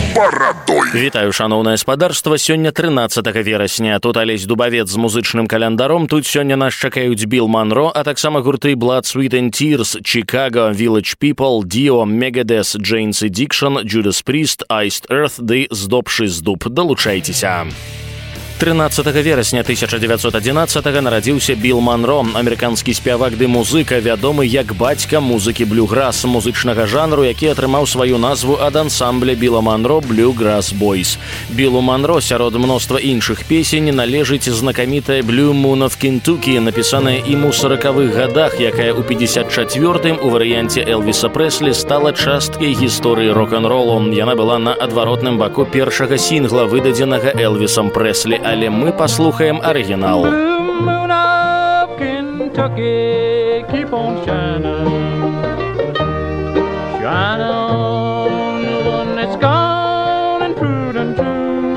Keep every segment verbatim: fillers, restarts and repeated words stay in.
барадой. Вітаю, шаноўнае спадарства. Сёння трынаццатага верасня. Тут Алесь Дубавец з музычным календаром. Тут сёння нас чакаюць Билл Монро, а таксама гурты Blood, Sweat and Tears, Chicago, Village People, Dio, Megadeth, Jane's Addiction, Judas Priest, Iced Earth ды Здобшы здуб. Далучайцеся. трынаццатага верасня тысяча дзевяцьсот адзінаццатага нарадзіўся Билл Монро, амерыканскі спявак ды музыка, вядомы як бацька музыкі блюграс, музычнага жанру, які атрымаў сваю назву ад ансамбля Билла Монро Bluegrass Boys. Биллу Монро сярод мноства іншых песень належыць знакамітая Blue Moon of Kentucky, напісаная ім у саракавых гадах, якая ў пятьдесят четвёртым у варыянце Элвіса Прэслі стала часткай гісторыі рок-н-ролу. Яна была на адваротным баку першага сінгла, выдадзенага Элвісам Прэслі, але мы паслухаем арыгінал. Blue moon of Kentucky, keep on shining, shine on the one that's gone and proved untrue.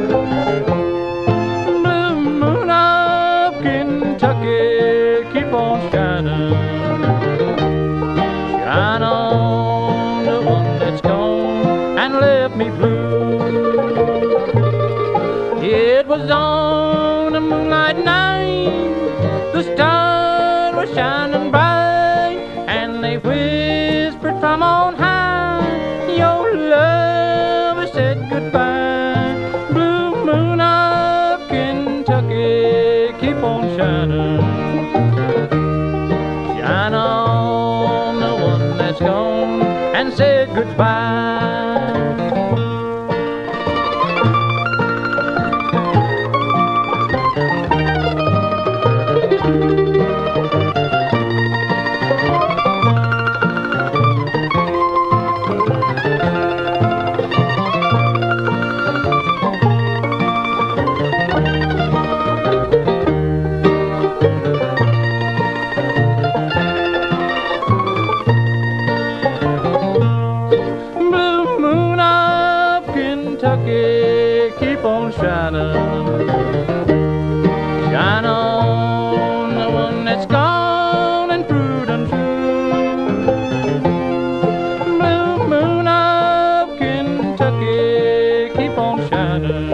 Blue moon of Kentucky, keep on shining, shine on the one that's gone and left me blue. It was on a moonlight night, the stars were shining bright, and they whispered from on high, your love has said goodbye. Blue moon of Kentucky, keep on shining, shine on the one that's gone and said goodbye. Kentucky, keep on shining, shine on the one that's gone and proved untrue. Blue moon of Kentucky, keep on shining,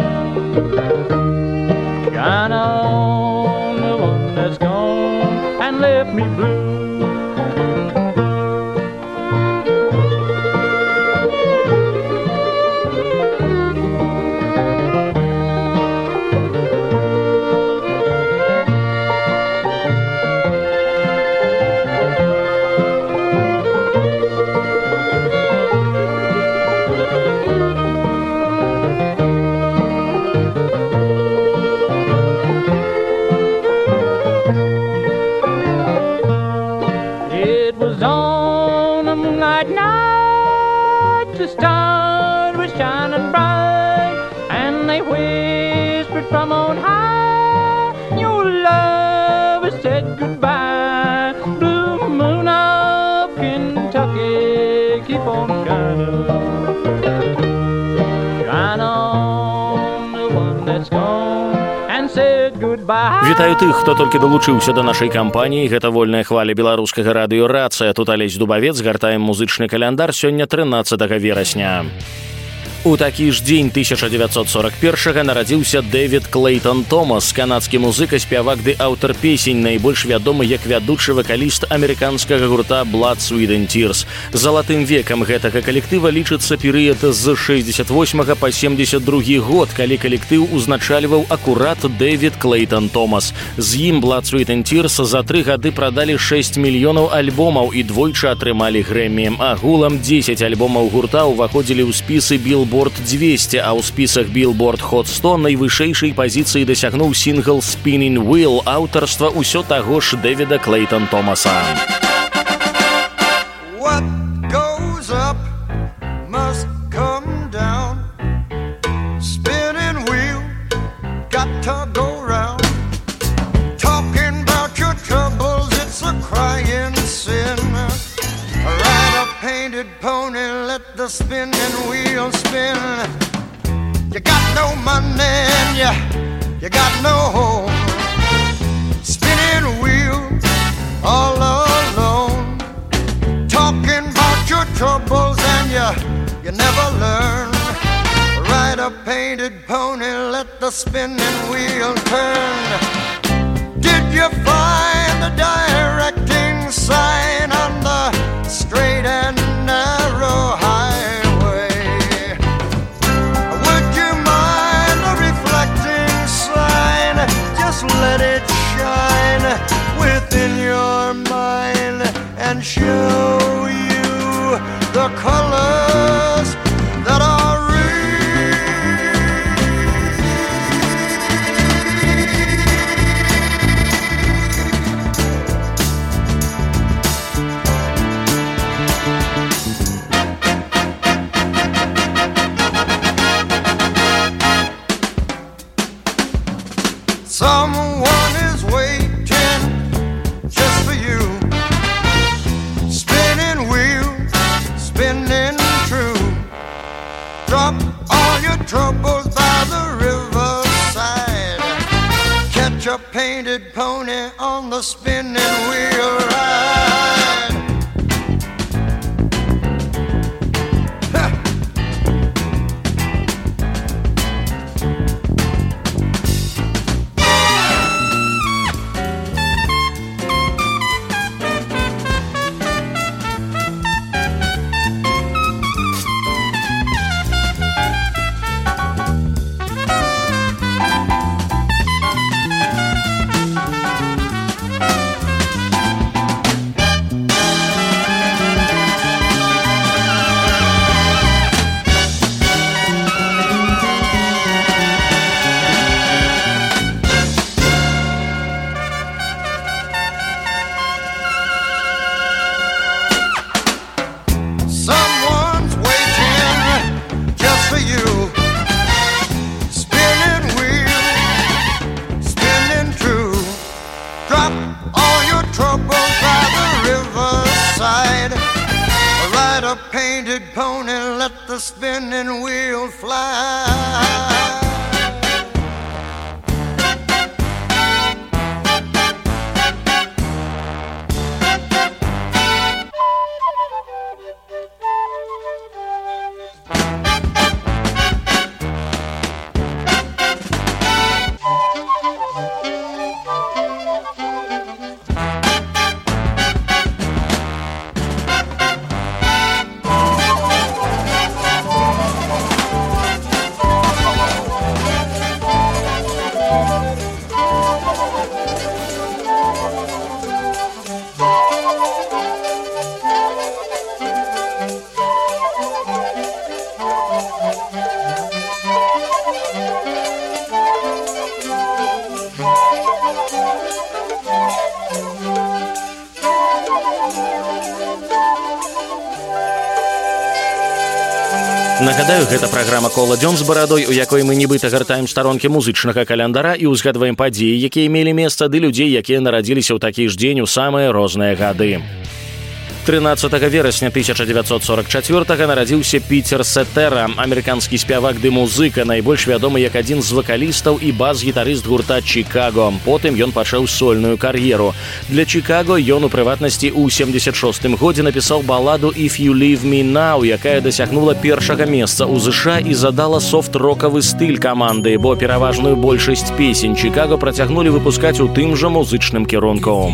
shine on the one that's gone and left me blue. It was on a moonlight night, the stars were shining bright, and they whispered from on high, your love has said goodbye. Blue moon of Kentucky, keep on shining, shine on the one that's gone and said goodbye. Вітаю тых, хто толькі далучыўся да нашай кампаніі. Гэта вольная хваля беларускага радыё «Рацыя». Тут Алесь Дубавец, гартаем музычны каляндар сёння трынаццатага верасня. У такі ж дзень тысяча дзевяцьсот сорок першага нарадзіўся Дэвід Клейтон Томас, канадскі музыка, спявак ды аўтар песень, найбольш вядомы як вядучы вакаліст амерыканскага гурта Blood, Sweat and Tears. Залатым векам гэтага калектыва лічыцца перыяд з шэсцьдзесят восьмага па семьдесят другі год, калі калектыў узначальваў акурат Дэвід Клейтон Томас. З ім Blood, Sweat and Tears за тры гады прадалі шэсць мільёнаў альбомаў і двойчы атрымалі Грэмі. Агулам дзесяць альбомаў гурта ўваходзілі ў спісы Billboard двести, а ў спісах Billboard Hot сто найвышэйшай пазіцыі дасягнуў сінгл Spinning Wheel аўтарства ўсё таго ж Дэвіда Клейтон Томаса. What goes up must come down. Spinning wheel got to go round. Talking about your troubles, it's a crying sin. Ride a painted pony, let the spinning wheel spin. You got no money and you, you got no home. Spinning wheel all alone. Talking about your troubles and you, you never learn. painted pony, let the spinning wheel turn. Did you find the directing sign on the straight and narrow highway? Would you mind the reflecting sign? Just let it shine within your mind and show you the colors that are real. Someone is waiting just for you. Spinning wheel, spinning true. Drop all your troubles by the riverside. Catch a painted pony on the spinning wheel ride. Ha! Painted pony, let the spinning wheel fly. Нагадаю, гэта праграма «Кола дзён з барадой», у якой мы нібыта гартаем старонкі музычнага календара і ўзгадваем падзеі, якія мелі месца, ды людзей, якія нарадзіліся ў такі ж дзень у самыя розныя гады. тринадцатага верасня тысяча девятьсот сорок четвёртага нарадзіўся Пітер Сетера, амерыканскі спявак ды музыка, найбольш вядомы як адзін з вакалістаў і бас-гітарыст гурта «Чикаго». Потым ён пачаў сольную кар'еру. Для «Чикаго» ён у прыватнасці ў семьдесят шостым годзе напісаў баладу «If You Leave Me Now», якая дасягнула першага месца ў ЗША і задала софт-рокавы стыль каманды, бо пераважную большасць песень «Чикаго» працягнулі выпускаць у тым жа музычным кірунку.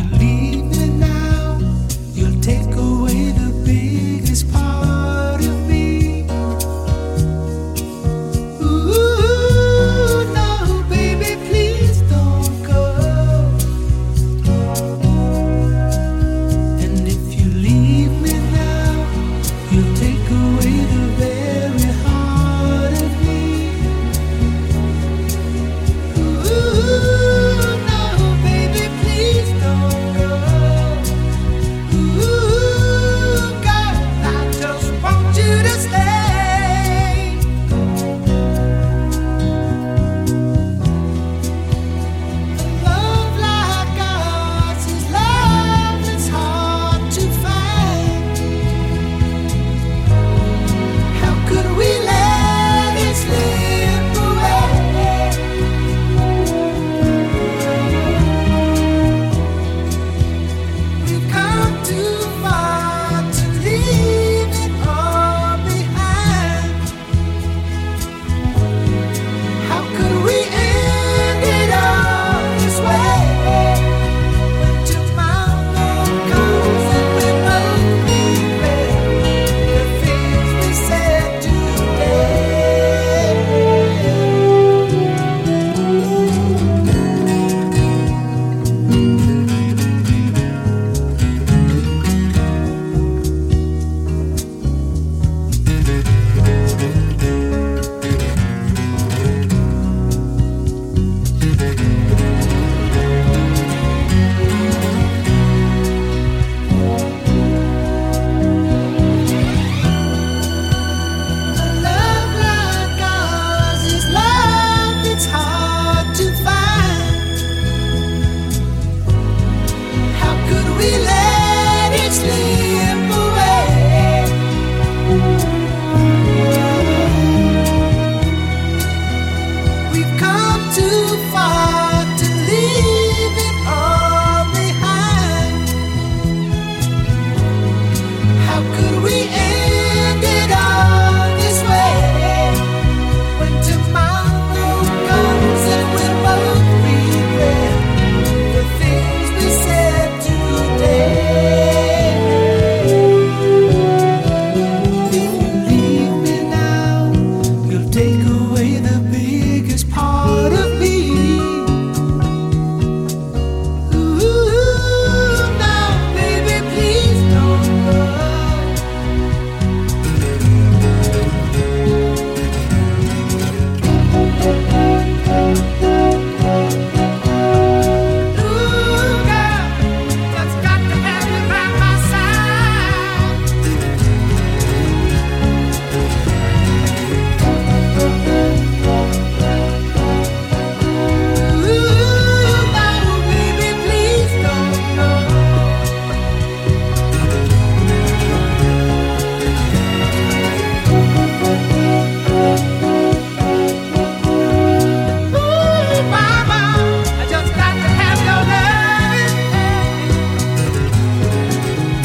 Ooh, no, baby, please don't go.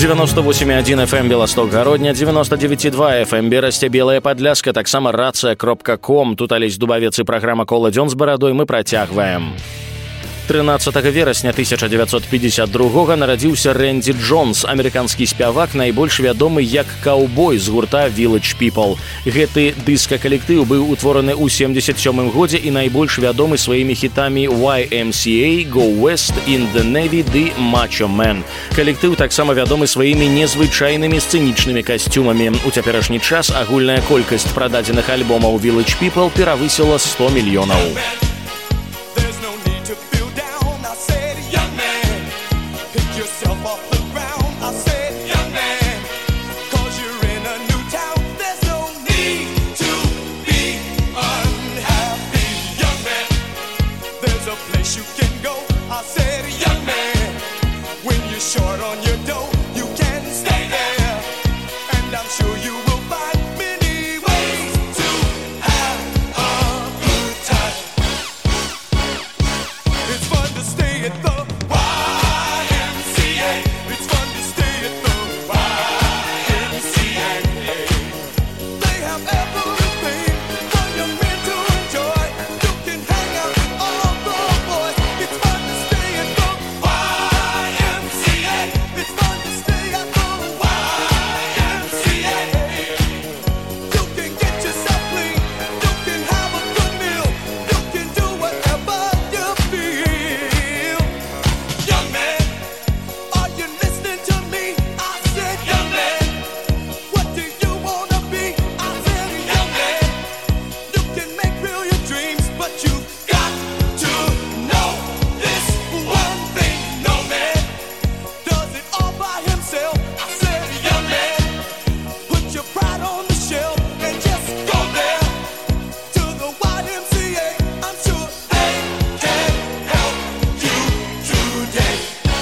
девяносто восемь и один эф эм Белосток Городня, девяносто девять и два эф эм Берасце Белая Падляска, таксама рация кропка ком. Тут Алесь Дубавец и программа «Кола дзён з барадой» мы працягваем. трынаццатага верасня тысяча девятьсот пятьдесят другога нарадзіўся Рэнді Джонс, амерыканскі спявак, найбольш вядомы як каўбой з гурта Village People. Гэты дыска-калектыў быў утвораны ў семдзесят сёмым годзе і найбольш вядомы сваімі хітамі уай эм си эй, Go West, In the Navy ды Macho Man. Калектыў таксама вядомы сваімі незвычайнымі сцэнічнымі касцюмамі. У цяперашні час агульная колькасць прададзеных альбомаў Village People перавысіла сто мільёнаў. Short on your dough, you can stay there, and I'm sure you will find many ways to have a good time. It's fun to stay at the Y M C A. It's fun to stay at the Y M C A. They have everything for young men to enjoy. You can hang out with all the boys. It's fun to stay at the Y M C A. It's fun to stay at the Y M C A. You can get yourself clean, you can have a good meal, you can do whatever you feel. Young man, are you listening to me? I said, young man, what do you wanna be? I said, young man, you can make real your dreams, but you've got to know this one thing. No man does it all by himself. I said, young man, put your pride on the shelf and just go there to the Y M C A. I'm sure they can help you today.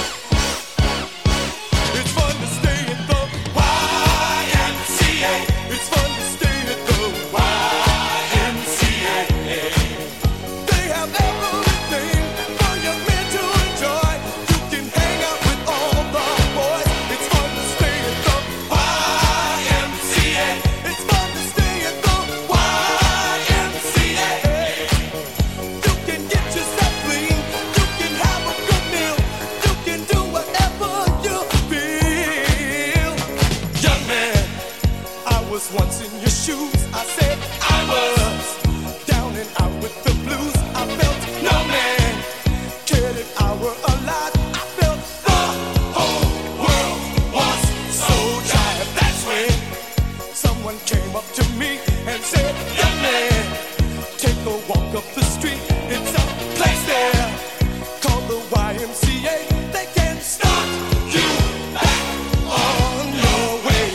It's fun to stay at the Y M C A. It's fun to stay at the Y M C A. They have everything for young men to enjoy. You can hang out with all the boys. It's fun to stay at the Y M C A. It's fun to stay at the Y M C A. You can get yourself clean. You can have a good meal. You can do whatever you feel. Young man, I was once in your shoes. I said I was down and out with the blues. I felt no man cared if I were alive. I felt the whole world was so tired. That's when someone came up to me and said, young man, take a walk up the street. It's a place there called the Y M C A. They can start you back on your way.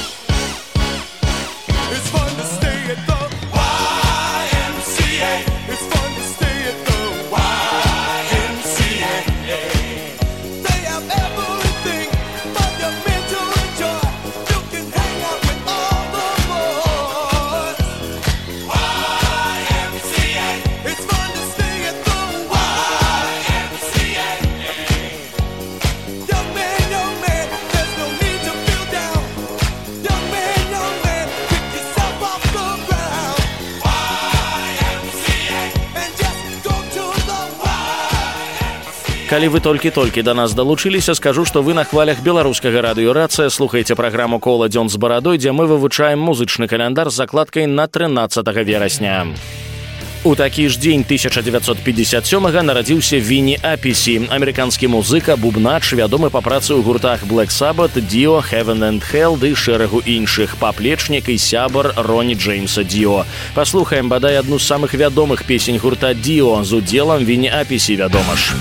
It's fun to stay at the Y M C A. It's fun to stay at the Y M C A. They have everything for young men to enjoy. You can hang out with all the boys. Y M C A. It's fun to stay at the Y M C A. Young man, young man, there's no need to feel down. Young man, young man, pick yourself off the ground. Y M C A. And just go to the Y M C A. Калі вы толькі-толькі да нас далучыліся, скажу, што вы на хвалях беларускага радыё «Рацыя» слухаеце праграму «Кола дзён з барадой», дзе мы вывучаем музычны каляндар з закладкай на трынаццатага верасня. У такі ж дзень тысяча девятьсот пятьдесят сёмага нарадзіўся Вінні Апісі, амерыканскі музыка, бубнач, вядомы па працы ў гуртах Black Sabbath, Dio, Heaven and Hell ды шэрагу іншых, паплечнік і сябар Роні Джеймса Діо. Паслухаем бадай адну з самых вядомых песень гурта Dio з удзелам Вінні Апісі, вядома ж.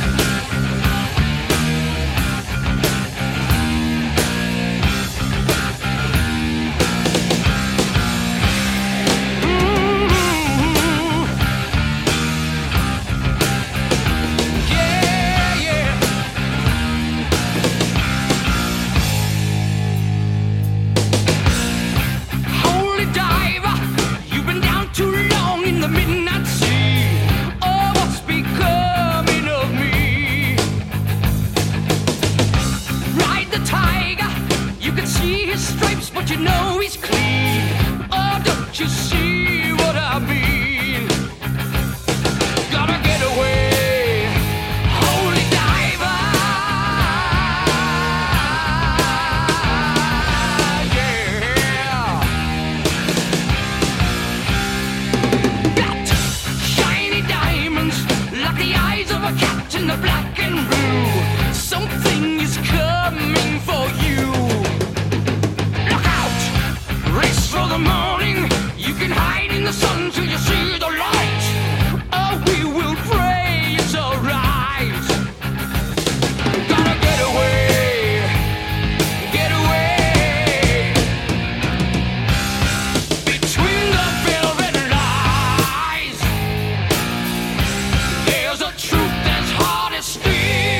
Holy diver, you've been down too long in the midnight sea. Oh, what's becoming of me? but you know he's clean. Oh, don't you see what I mean? Gotta get away, holy diver. Yeah. Got shiny diamonds like the eyes of a cat in the black and blue. Something is coming for you. Look out! Race for the morning. You can hide in the sun till you see the light. Oh, we will pray it's alright. Gotta get away, get away. Between the velvet lies, there's a truth that's hard as steel.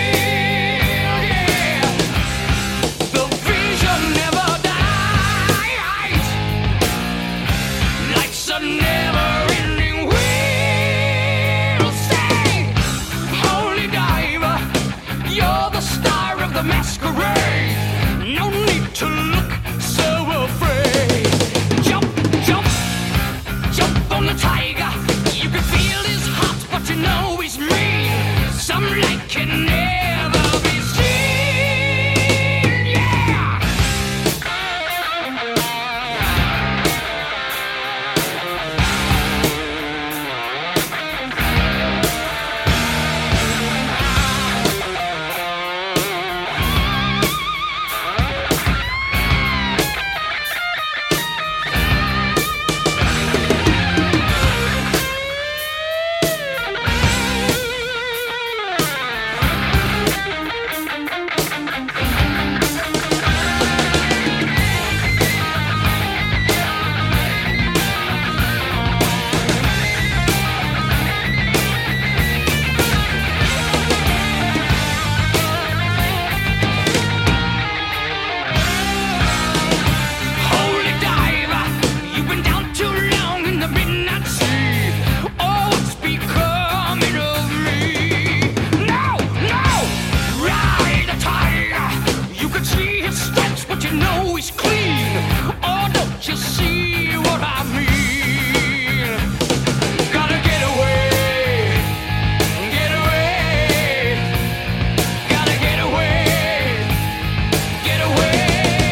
Yeah, the vision never dies. Life's a never-ending wheel. Say, holy diver, you're the star of the masquerade. No need to look so afraid. Jump, jump, jump on the tiger. You can feel his heart, but you know he's mean. Some light can never be seen. Yeah. Holy diver, you've been down too long in the midnight sea. Oh, what's becoming of me? No, no, ride the tiger. You can see his stripes, but you know he's clean. Oh, don't you see what I mean? Gotta get away, get away. Gotta get away, get away.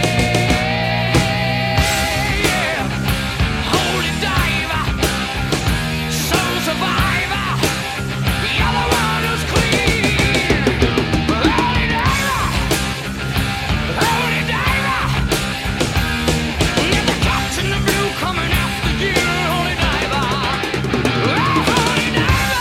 Yeah. Holy diver, soul survivor. You're the one who's clean. Holy diver, holy diver. Get the captain of blue coming after you. Holy diver, oh, holy diver.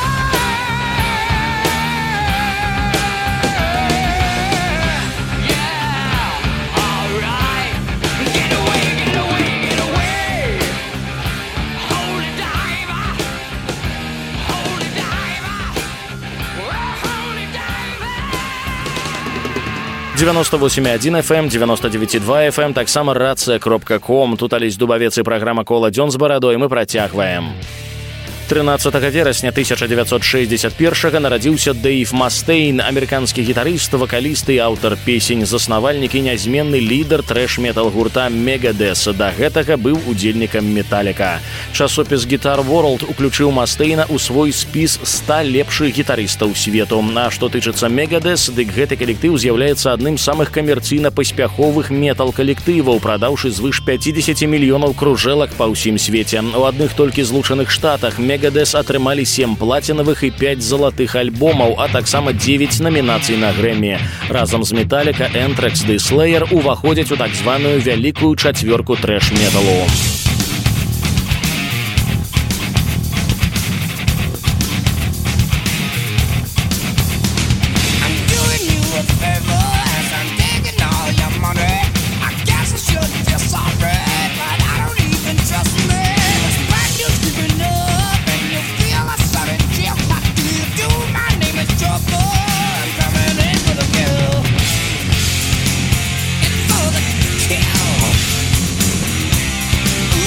Yeah, all right. Get away, get away, get away. Holy diver, holy diver, oh, holy diver. девяносто восемь и один эф эм, девяносто девять и два эф эм, таксама рацыя кропка ком. Тут Алесь Дубавец і праграма «Кола дзён з барадой». Мы працягваем. тринадцатага верасня тысяча девятьсот шестьдесят первага нарадзіўся Дэйв Мастейн, амерыканскі гітарыст, вакаліст і аўтар песень, заснавальнік і нязменны лідар трэш-метал гурта Megadeth. Да гэтага быў удзельнікам Металліка. Часопіс Guitar World уключыў Мастейна ў свой спіс ста лепшых гітарыстаў свету. А што тычыцца Megadeth, дык гэты калектыў з'яўляецца адным з самых камерцыйна паспяховых метал-калектываў, прадаўшы звыш пяцьдзесят мільёнаў кружэлак па ўсім свеце. У адных толькі Злучаных Штатах Megadeth атрымалі сем плацінавых і пяць залатых альбомаў, а таксама дзевяць намінацый на Грэмі. Разам з Металліка, Anthrax ды Slayer уваходзяць у так званую вялікую чацвёрку трэш-металу. I'm doing you a favor as I'm taking all your money. I guess I should feel sorry, but I don't even trust me. This bad news giving up, and you feel a sudden chill. What do you do? My name is Trouble. I'm coming in for the kill. It's for the kill. Ooh.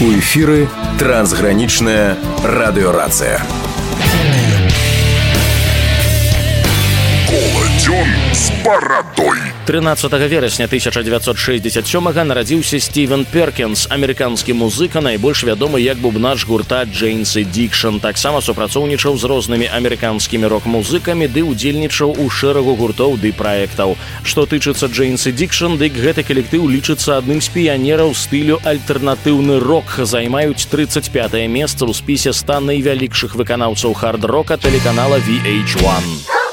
У эфіры трансгранічная радыёрацыя. Коладзён з барадой. трынаццатага верасня тысяча дзевяцьсот шэсцьдзесят сёмага нарадзіўся Стівен Перкінс, амерыканскі музыка, найбольш вядомы як бубнач гурта Jane's Addiction. Таксама супрацоўнічаў з рознымі амерыканскімі рок-музыкамі ды ўдзельнічаў у шэрагу гуртоў ды праектаў. Што тычыцца Jane's Addiction, дык гэты калектыў лічыцца адным з піянераў стылю альтэрнатыўны рок, займаюць трыццаць пятае месца ў спісе ста найвялікшых выканаўцаў хард-рока тэлеканала ви эйч один.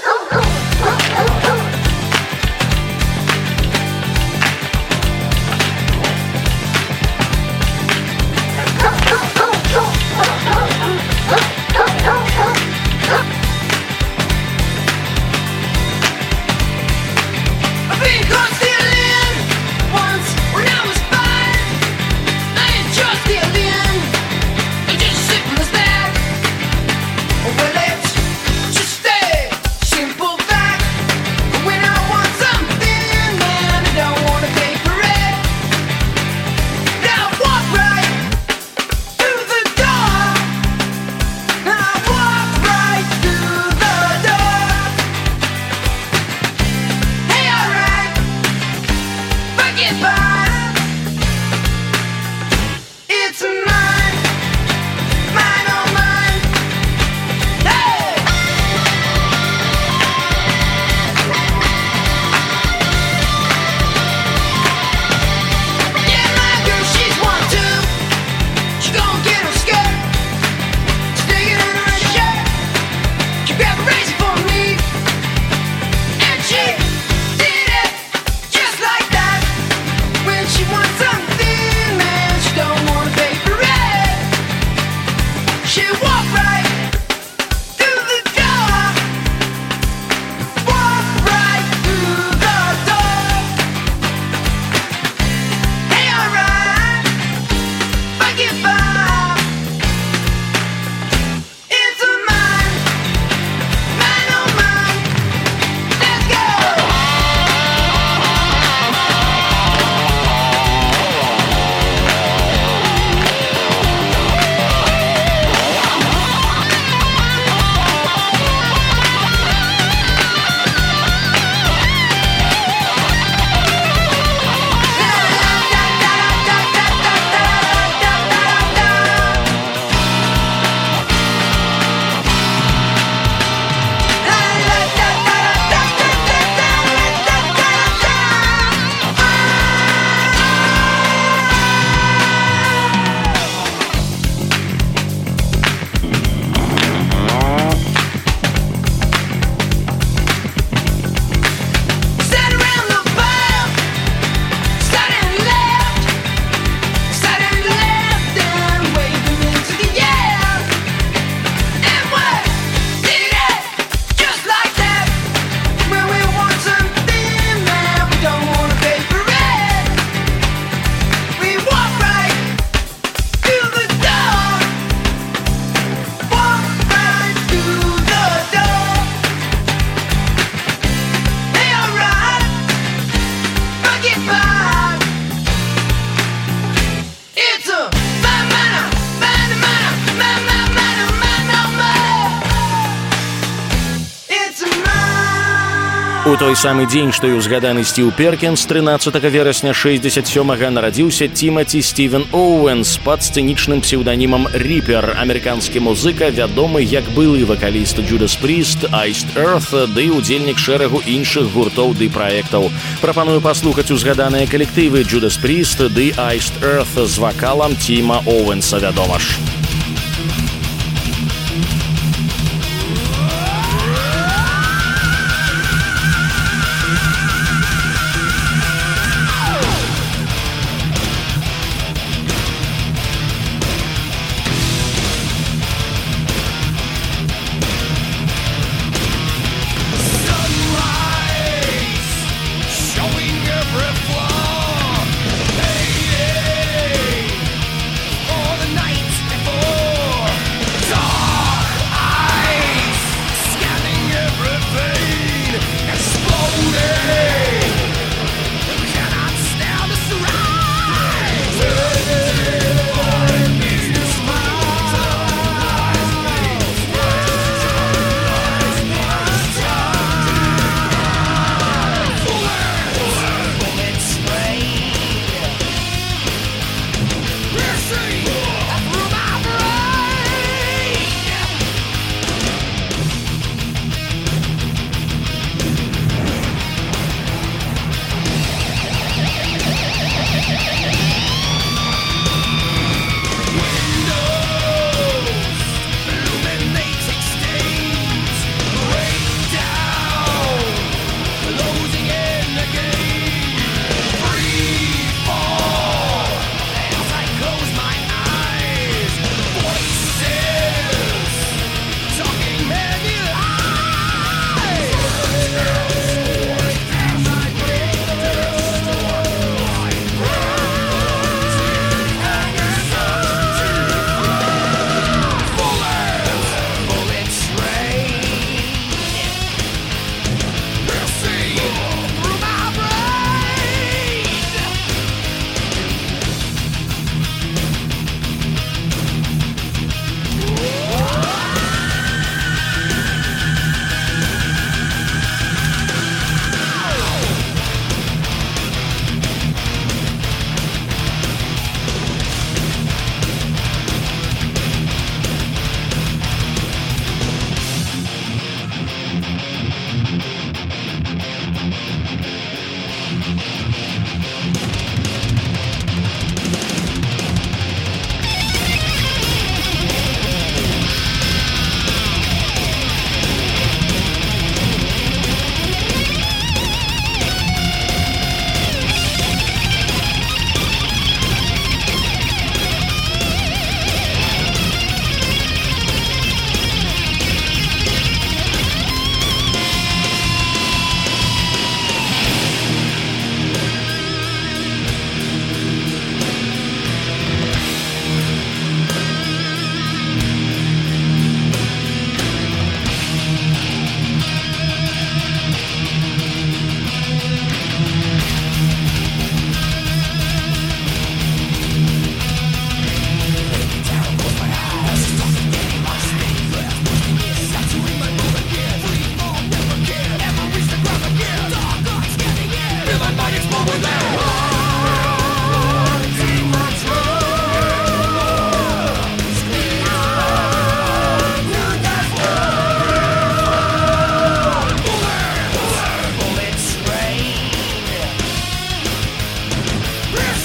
У той самы дзень, што і ўзгаданы Стіў Перкінс, трынаццатага верасня шэсцьдзесят сёмага нарадзіўся Тимати Стивен Оуэнс пад сцэнічным псеўданімам Ріпер, амерыканскі музыка, вядомы як былы вакаліст Judas Priest, Iced Earth ды ўдзельнік шэрагу іншых гуртоў ды праектаў. Прапаную паслухаць узгаданыя калектывы Judas Priest ды Iced Earth з вакалам Тима Оуэнса, вядома ж. For the night, for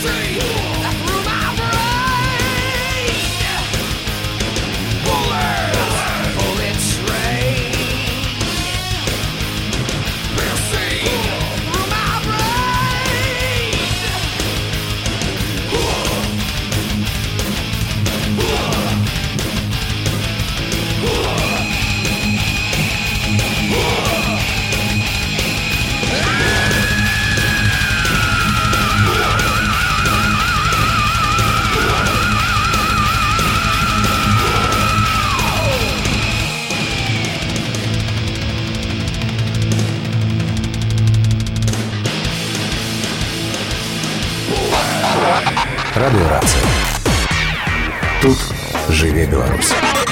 Радыёрацыя. Тут жыве Беларусь.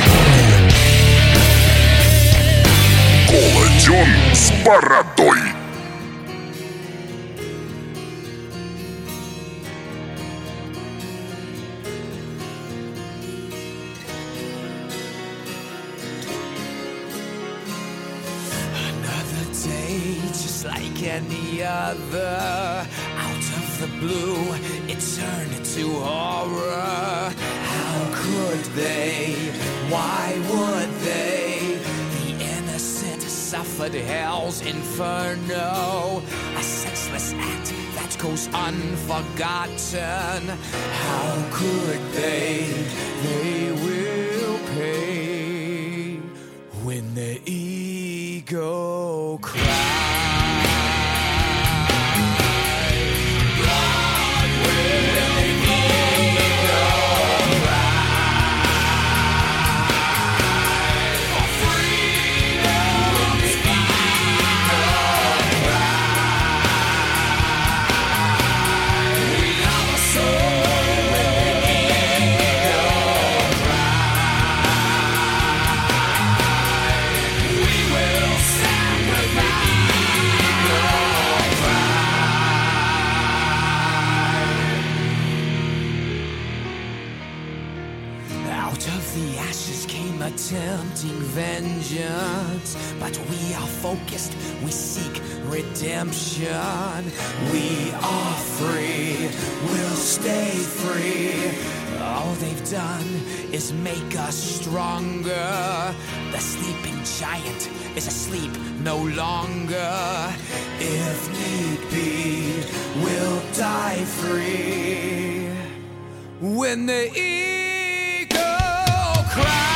Коладзён з барадой. Another day, just like any other. Out of the blue, it turned to horror. How could they? Why would they? The innocent suffered hell's inferno. A senseless act that goes unforgotten. How could they? They will pay when the ego cries. Attempting vengeance, but we are focused, we seek redemption. We are free, we'll stay free. All they've done is make us stronger. The sleeping giant is asleep no longer. If need be, we'll die free when the ego cries.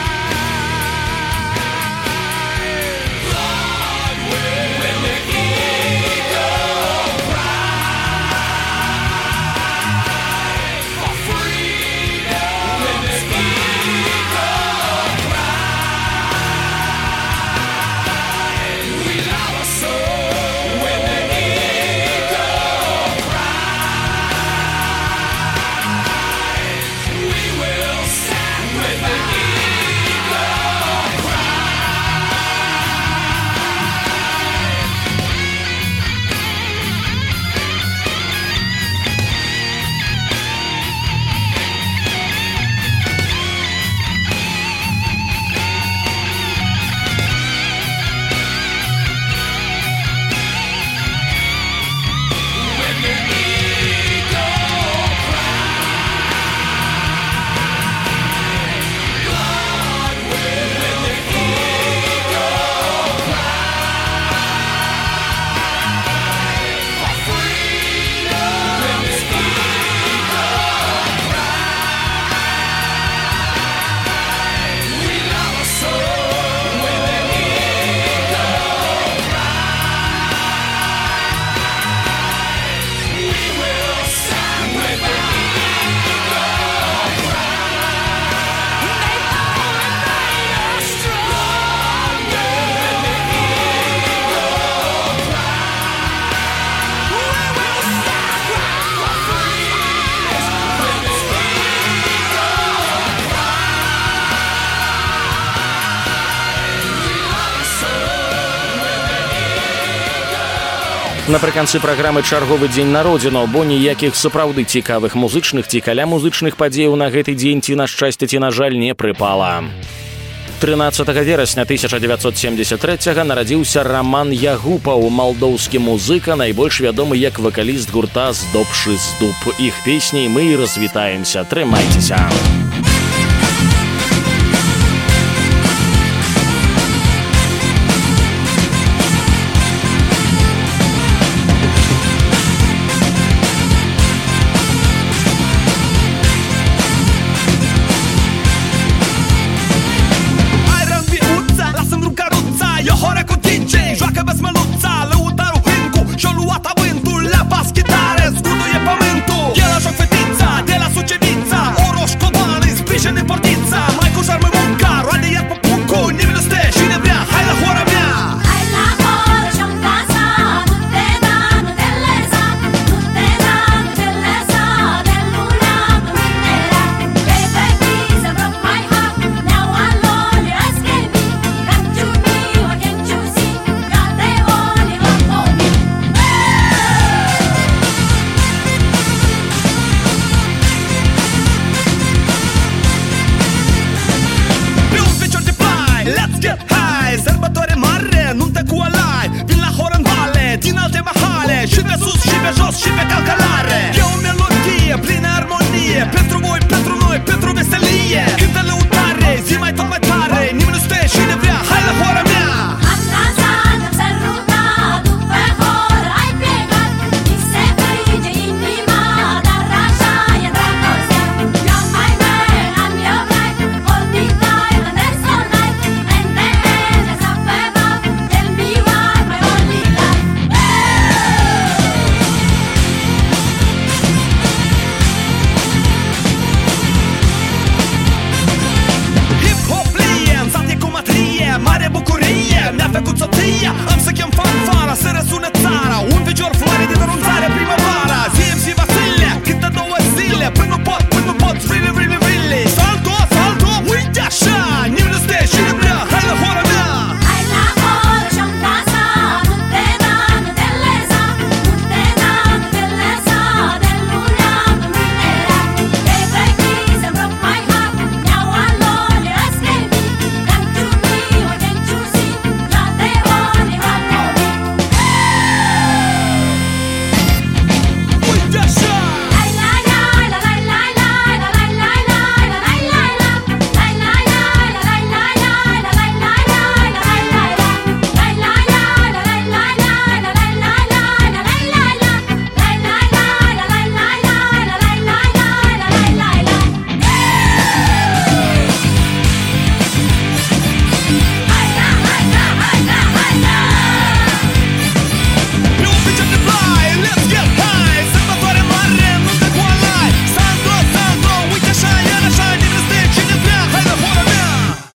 Напрыканцы праграмы чарговы дзень народзінаў, бо ніякіх сапраўды цікавых музычных ці каля музычных падзеяў на гэты дзень ці на шчасце, ці на жаль не прыпала. трынаццатага верасня тысяча девятьсот семьдесят третьего нарадзіўся Роман Ягупаў, малдоўскі музыка, найбольш вядомы як вакаліст гурта «Здобшы здуб». Іх песней мы і развітаемся. Трымайцеся!